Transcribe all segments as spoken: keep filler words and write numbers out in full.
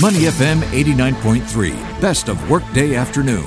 Money F M eighty-nine point three, best of workday afternoon.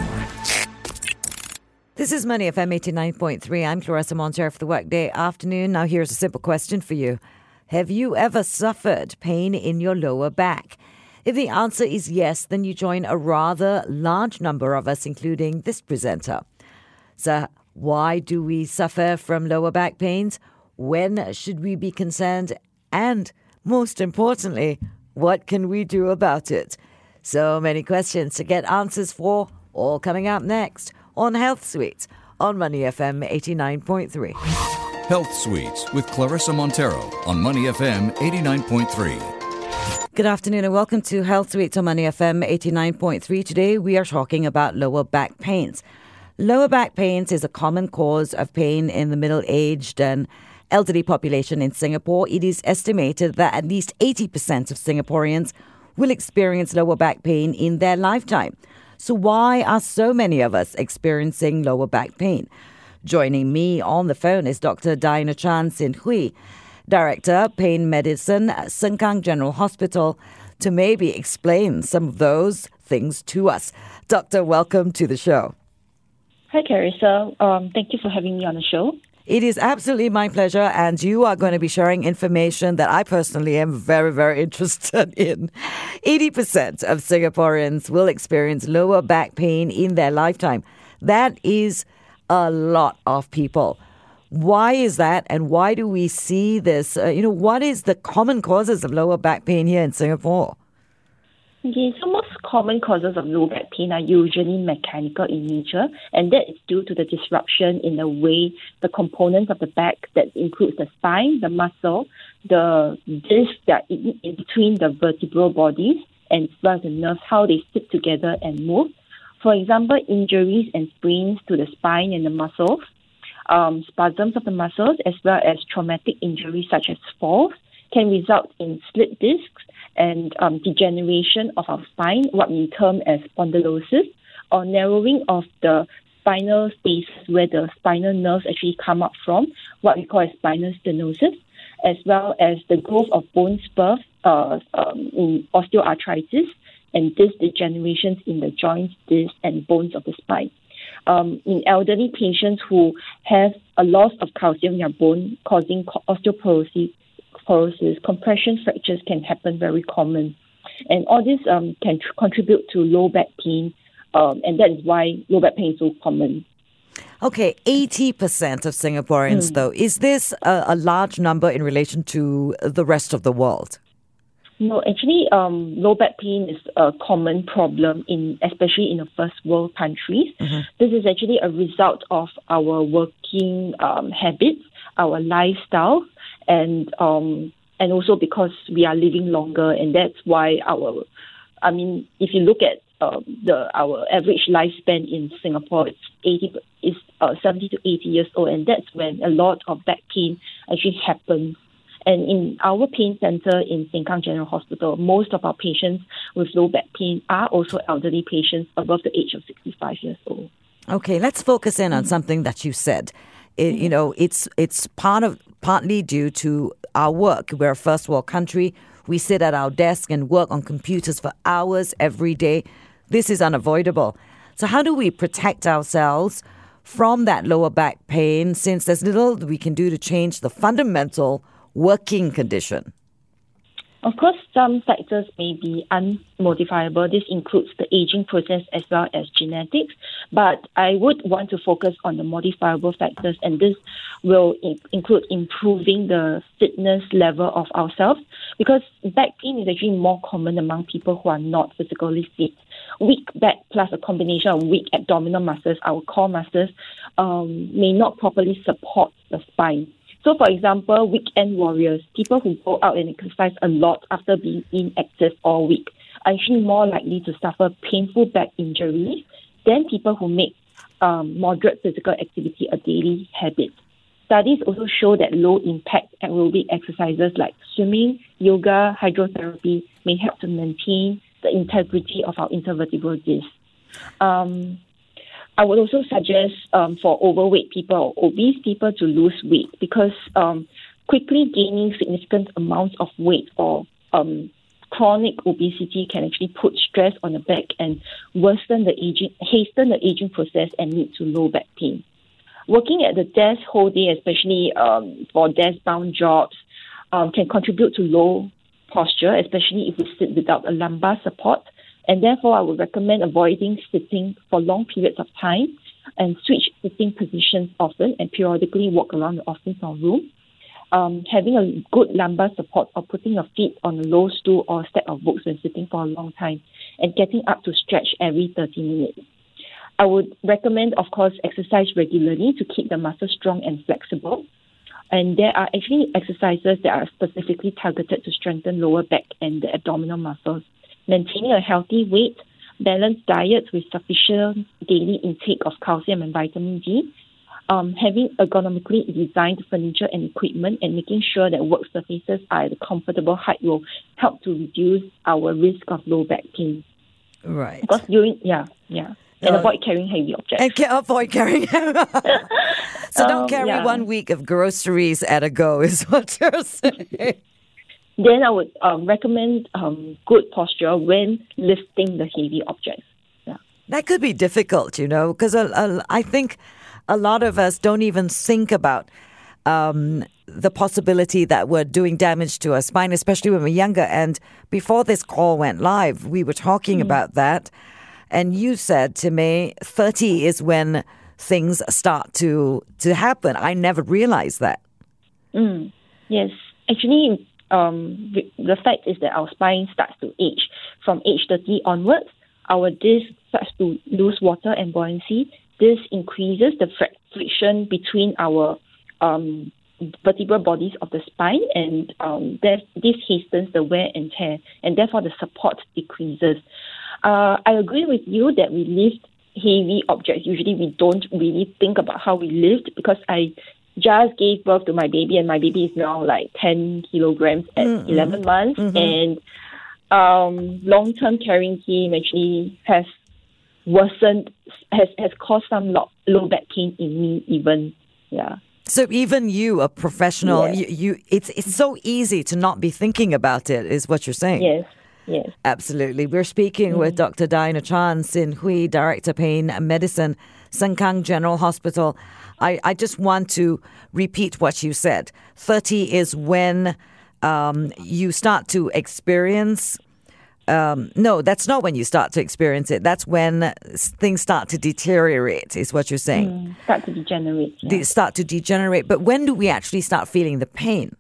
This is Money F M eighty-nine point three. I'm Clarissa Montero for the Workday Afternoon. Now here's a simple question for you. Have you ever suffered pain in your lower back? If the answer is yes, then you join a rather large number of us, including this presenter. So why do we suffer from lower back pains? When should we be concerned? And most importantly, what can we do about it? So many questions to get answers for, all coming up next on Health Suites on Money F M eighty-nine point three. Health Suites with Clarissa Montero on Money F M eighty-nine point three. Good afternoon and welcome to Health Suites on Money F M eighty-nine point three. Today we are talking about lower back pains. Lower back pains is a common cause of pain in the middle-aged and elderly population in Singapore. It is estimated that at least eighty percent of Singaporeans will experience lower back pain in their lifetime. So why are so many of us experiencing lower back pain? Joining me on the phone is Doctor Diana Chan Sin Hui, Director, Pain Medicine at Sengkang General Hospital, to maybe explain some of those things to us. Doctor, welcome to the show. Hi, Clarissa. Um, thank you for having me on the show. It is absolutely my pleasure, and you are going to be sharing information that I personally am very, very interested in. eighty percent of Singaporeans will experience lower back pain in their lifetime. That is a lot of people. Why is that, and why do we see this? Uh, you know, what is the common causes of lower back pain here in Singapore? Okay, so most common causes of low back pain are usually mechanical in nature, and that is due to the disruption in the way the components of the back, that includes the spine, the muscle, the disc that in, in between the vertebral bodies, and as well as the nerves, how they fit together and move. For example, injuries and sprains to the spine and the muscles, um, spasms of the muscles, as well as traumatic injuries such as falls, can result in slit discs and um, degeneration of our spine, what we term as spondylosis, or narrowing of the spinal space where the spinal nerves actually come up from, what we call as spinal stenosis, as well as the growth of bone spurs uh, um, in osteoarthritis and disc degenerations in the joints, discs, and bones of the spine. Um, in elderly patients who have a loss of calcium in their bone causing osteoporosis, Porosis, compression fractures can happen very common. And all this um, can tr- contribute to low back pain, um, and that is why low back pain is so common. Okay, eighty percent of Singaporeans, mm. though. Is this a, a large number in relation to the rest of the world? No, actually, um, low back pain is a common problem, in especially in the first world countries. Mm-hmm. This is actually a result of our working um, habits, our lifestyle, and um, and also because we are living longer, and that's why our, I mean, if you look at uh, the our average lifespan in Singapore, it's eighty is uh, seventy to eighty years old, and that's when a lot of back pain actually happens. And in our pain center in Sengkang General Hospital, most of our patients with low back pain are also elderly patients above the age of sixty-five years old. Okay, let's focus in on mm-hmm. something that you said. It, you know, it's it's part of partly due to our work. We're a first world country. We sit at our desk and work on computers for hours every day. This is unavoidable. So how do we protect ourselves from that lower back pain, since there's little we can do to change the fundamental working condition? Of course, some factors may be unmodifiable. This includes the aging process as well as genetics. But I would want to focus on the modifiable factors, and this will in- include improving the fitness level of ourselves, because back pain is actually more common among people who are not physically fit. Weak back plus a combination of weak abdominal muscles, our core muscles, um, may not properly support the spine. So, for example, weekend warriors, people who go out and exercise a lot after being inactive all week, are actually more likely to suffer painful back injuries than people who make um, moderate physical activity a daily habit. Studies also show that low-impact aerobic exercises like swimming, yoga, hydrotherapy may help to maintain the integrity of our intervertebral disc. Um, I would also suggest um, for overweight people or obese people to lose weight, because um, quickly gaining significant amounts of weight or um, chronic obesity can actually put stress on the back and worsen the aging, hasten the aging process and lead to low back pain. Working at the desk whole day, especially um, for desk-bound jobs, um, can contribute to low posture, especially if we sit without a lumbar support. And therefore, I would recommend avoiding sitting for long periods of time and switch sitting positions often and periodically walk around the office or room. Um, having a good lumbar support or putting your feet on a low stool or a stack of books when sitting for a long time and getting up to stretch every thirty minutes. I would recommend, of course, exercise regularly to keep the muscles strong and flexible. And there are actually exercises that are specifically targeted to strengthen lower back and the abdominal muscles. Maintaining a healthy weight, balanced diet with sufficient daily intake of calcium and vitamin D, um, having ergonomically designed furniture and equipment, and making sure that work surfaces are at a comfortable height will help to reduce our risk of low back pain. Right. Because during, yeah, yeah. And Uh, avoid carrying heavy objects. And ca- avoid carrying. So don't Um, carry yeah. one week of groceries at a go, is what you're saying. Then I would um, recommend um, good posture when lifting the heavy objects. Yeah. That could be difficult, you know, because uh, uh, I think a lot of us don't even think about um, the possibility that we're doing damage to our spine, especially when we're younger. And before this call went live, we were talking Mm. about that. And you said to me, thirty is when things start to, to happen. I never realized that. Mm. Yes. Actually, um, the the fact is that our spine starts to age. From age thirty onwards, our disc starts to lose water and buoyancy. This increases the fr- friction between our um, vertebral bodies of the spine, and um, this hastens the wear and tear, and therefore the support decreases. Uh, I agree with you that we lift heavy objects. Usually we don't really think about how we lift, because I just gave birth to my baby, and my baby is now like ten kilograms at mm-hmm. eleven months. Mm-hmm. And um, long-term carrying him actually has worsened, has, has caused some low, low back pain in me even. Yeah. So even you, a professional, yes. you, you it's it's so easy to not be thinking about it, is what you're saying. Yes. Yes. Absolutely. We're speaking mm. with Doctor Diana Chan Sin Hui, Director Pain Medicine, Sengkang General Hospital. I, I just want to repeat what you said. thirty is when um, you start to experience... Um, no, that's not when you start to experience it. That's when things start to deteriorate, is what you're saying. Mm, start to degenerate. Yeah. They start to degenerate. But when do we actually start feeling the pain?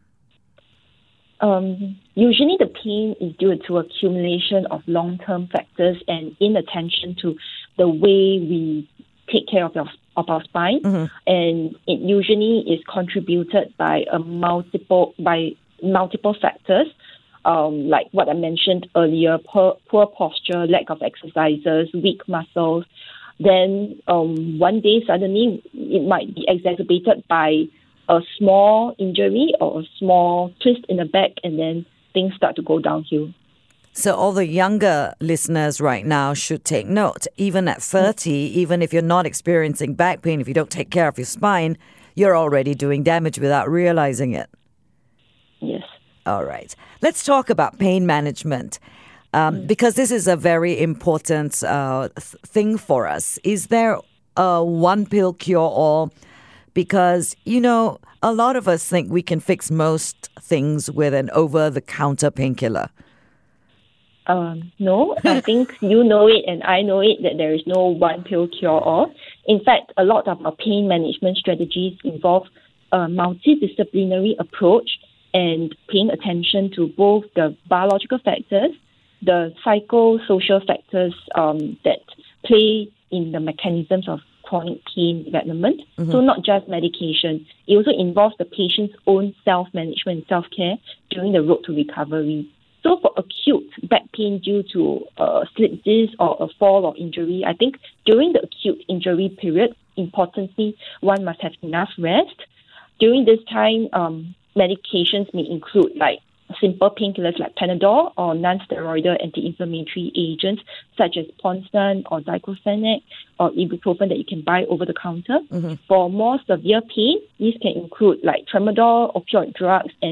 Um, usually the pain is due to accumulation of long-term factors and inattention to the way we take care of our, of our spine. Mm-hmm. And it usually is contributed by a multiple by multiple factors, um, like what I mentioned earlier, poor, poor posture, lack of exercises, weak muscles. Then um, one day suddenly it might be exacerbated by a small injury or a small twist in the back, and then things start to go downhill. So all the younger listeners right now should take note. Even at thirty, mm. even if you're not experiencing back pain, if you don't take care of your spine, you're already doing damage without realizing it. Yes. All right. Let's talk about pain management, um, mm. because this is a very important uh, th- thing for us. Is there a one-pill cure-all? Because, you know, a lot of us think we can fix most things with an over-the-counter painkiller. Um, no, I think you know it and I know it that there is no one-pill cure-all. In fact, a lot of our pain management strategies involve a multidisciplinary approach and paying attention to both the biological factors, the psychosocial factors um, that play in the mechanisms of chronic pain development. Mm-hmm. So not just medication. It also involves the patient's own self-management and self-care during the road to recovery. So for acute back pain due to a slip disc or a fall or injury, I think during the acute injury period, importantly, one must have enough rest. During this time, um, medications may include like simple painkillers like Panadol or non-steroidal anti-inflammatory agents such as Ponstan or Diclofenac or ibuprofen that you can buy over the counter. Mm-hmm. For more severe pain, these can include like tramadol, opioid drugs, and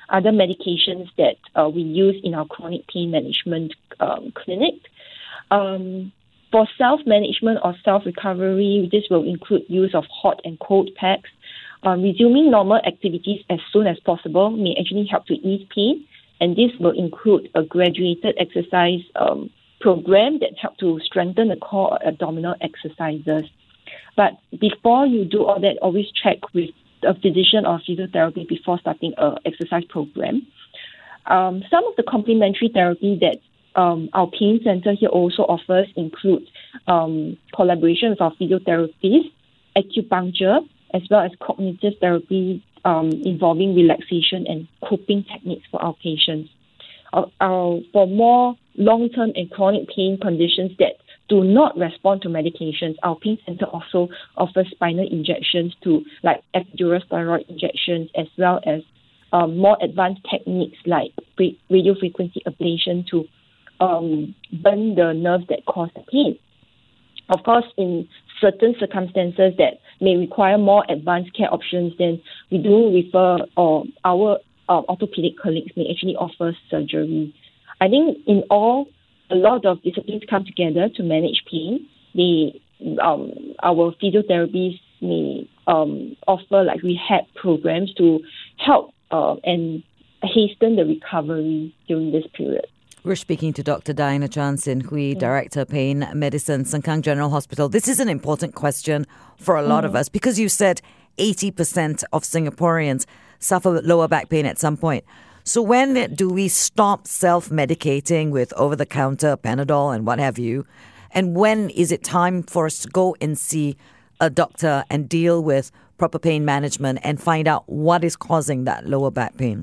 other medications that uh, we use in our chronic pain management um, clinic. Um, for self-management or self-recovery, this will include use of hot and cold packs. Um, resuming normal activities as soon as possible may actually help to ease pain, and this will include a graduated exercise um, program that help to strengthen the core or abdominal exercises. But before you do all that, always check with a physician or physiotherapy before starting an exercise program. Um, some of the complementary therapy that um, our pain center here also offers include um, collaboration with our physiotherapists, acupuncture, as well as cognitive therapy um, involving relaxation and coping techniques for our patients. Uh, uh, for more long-term and chronic pain conditions that do not respond to medications, our pain center also offers spinal injections to like epidural steroid injections, as well as um, more advanced techniques like radio frequency ablation to um, burn the nerves that cause the pain. Of course, in certain circumstances that may require more advanced care options, then we do refer, or our uh, orthopedic colleagues may actually offer surgery. I think in all, a lot of disciplines come together to manage pain. They, um, our physiotherapists may um, offer like rehab programs to help uh, and hasten the recovery during this period. We're speaking to Doctor Diana Chan Sin Hui, Director of Pain Medicine, Sengkang General Hospital. This is an important question for a lot mm. of us because you said eighty percent of Singaporeans suffer with lower back pain at some point. So when do we stop self-medicating with over-the-counter Panadol and what have you? And when is it time for us to go and see a doctor and deal with proper pain management and find out what is causing that lower back pain?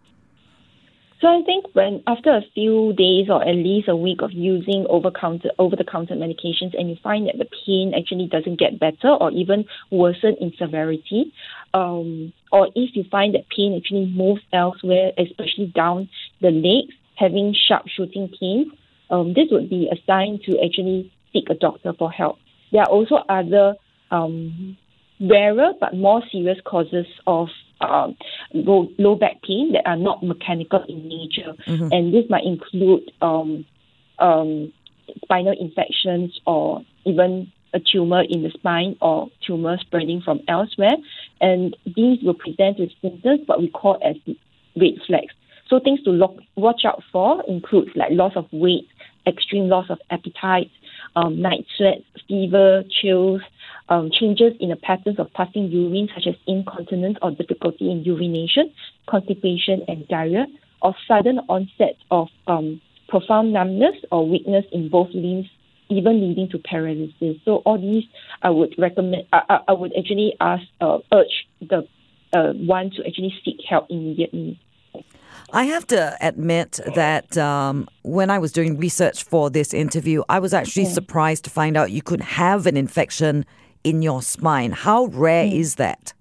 So I think when after a few days or at least a week of using over-counter, over-the-counter medications, and you find that the pain actually doesn't get better or even worsen in severity, um, or if you find that pain actually moves elsewhere, especially down the legs, having sharp shooting pain, um, this would be a sign to actually seek a doctor for help. There are also other um, rarer but more serious causes of Um, low, low back pain that are not mechanical in nature. Mm-hmm. And this might include um, um, spinal infections or even a tumor in the spine or tumor spreading from elsewhere. And these will present with symptoms what we call as red flags. So things to look, watch out for includes like loss of weight, extreme loss of appetite, um, night sweats, fever, chills, Um, changes in the patterns of passing urine, such as incontinence or difficulty in urination, constipation and diarrhea, or sudden onset of um, profound numbness or weakness in both limbs, even leading to paralysis. So all these, I would recommend. I, I would actually ask, uh, urge the uh, one to actually seek help immediately. I have to admit that um, when I was doing research for this interview, I was actually yeah. surprised to find out you could have an infection in your spine. How rare mm. is that?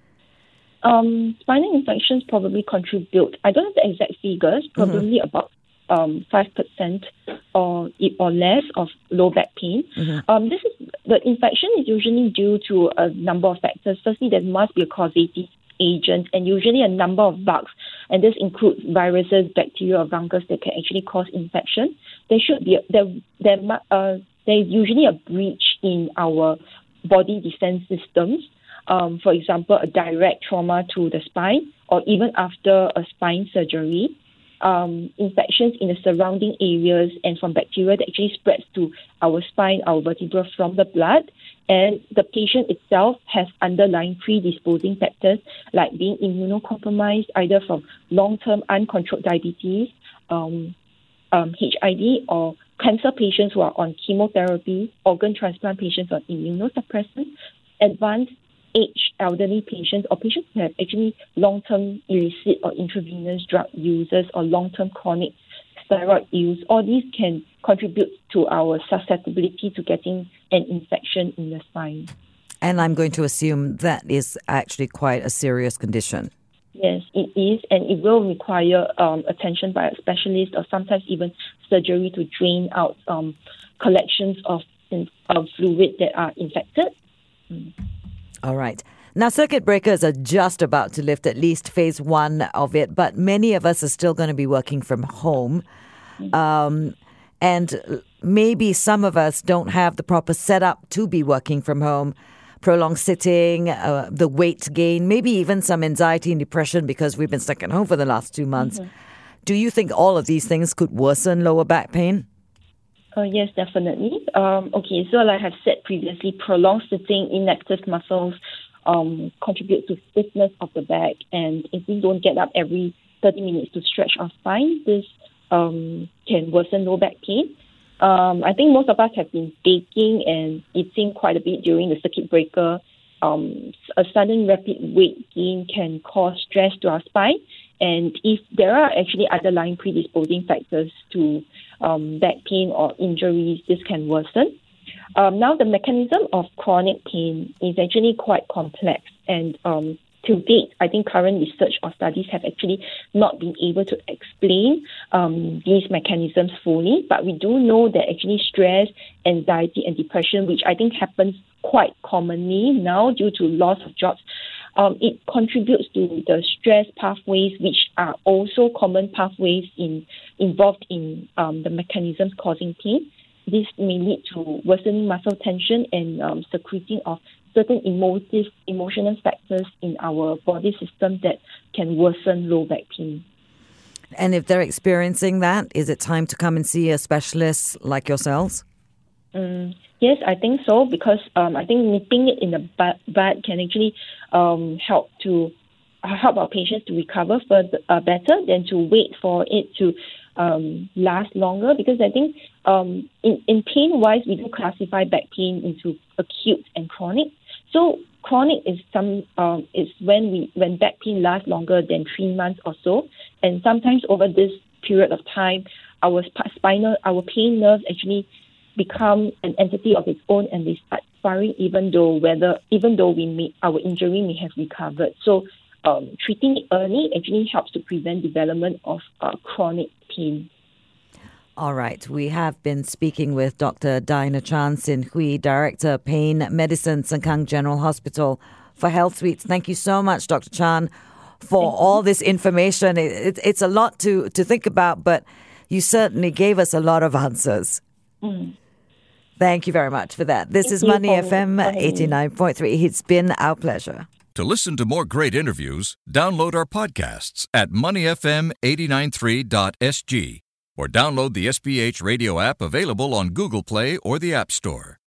Um, spinal infections probably contribute, I don't have the exact figures, probably mm-hmm. about um, five percent or or less of low back pain. Mm-hmm. Um, this is the infection is usually due to a number of factors. Firstly, there must be a causative agent and usually a number of bugs, and this includes viruses, bacteria, or fungus that can actually cause infection. There should be a, there there uh, there's usually a breach in our body defense systems. Um, for example, a direct trauma to the spine, or even after a spine surgery. Um, infections in the surrounding areas and from bacteria that actually spreads to our spine, our vertebra from the blood. And the patient itself has underlying predisposing factors like being immunocompromised, either from long-term uncontrolled diabetes, um, um, H I V, or cancer patients who are on chemotherapy, organ transplant patients on immunosuppressants, advanced age elderly patients, or patients who have actually long-term illicit or intravenous drug users or long-term chronic steroid use. All these can contribute to our susceptibility to getting an infection in the spine. And I'm going to assume that is actually quite a serious condition. Yes, it is, and it will require um, attention by a specialist or sometimes even surgery to drain out um, collections of, of fluid that are infected. Mm. All right. Now, circuit breakers are just about to lift, at least phase one of it, but many of us are still going to be working from home. Um, and maybe some of us don't have the proper setup to be working from home. Prolonged sitting, uh, the weight gain, maybe even some anxiety and depression because we've been stuck at home for the last two months. Mm-hmm. Do you think all of these things could worsen lower back pain? Uh, yes, definitely. Um, okay, so like I've said previously, prolonged sitting, inactive muscles um, contribute to stiffness of the back. And if we don't get up every thirty minutes to stretch our spine, this um, can worsen low back pain. Um, I think most of us have been baking and eating quite a bit during the circuit breaker. Um, a sudden rapid weight gain can cause stress to our spine. And if there are actually underlying predisposing factors to um, back pain or injuries, this can worsen. Um, now, the mechanism of chronic pain is actually quite complex. And um, to date, I think current research or studies have actually not been able to explain um, these mechanisms fully. But we do know that actually stress, anxiety, and depression, which I think happens quite commonly now due to loss of jobs, Um, it contributes to the stress pathways, which are also common pathways in involved in um, the mechanisms causing pain. This may lead to worsening muscle tension and um, secreting of certain emotive, emotional factors in our body system that can worsen low back pain. And if they're experiencing that, is it time to come and see a specialist like yourselves? Um, yes, I think so, because um, I think nipping it in the bud can actually um, help to uh, help our patients to recover further, uh, better than to wait for it to um, last longer. Because I think um, in, in pain-wise, we do classify back pain into acute and chronic. So chronic is some um, is when we when back pain lasts longer than three months or so, and sometimes over this period of time, our sp- spinal our pain nerves actually become an entity of its own, and they start firing even though whether even though we may our injury may have recovered. So um, treating it early actually helps to prevent development of uh, chronic pain. All right. We have been speaking with Doctor Diana Chan Sin Hui, Director of Pain Medicine, Sengkang General Hospital for Health Suites. Thank you so much, Doctor Chan, for all this information. It, it, it's a lot to, to think about, but you certainly gave us a lot of answers. Mm. Thank you very much for that. This Thank is Money for, F M eighty-nine point three. It's been our pleasure. To listen to more great interviews, download our podcasts at money f m eight nine three dot s g or download the S B H radio app available on Google Play or the App Store.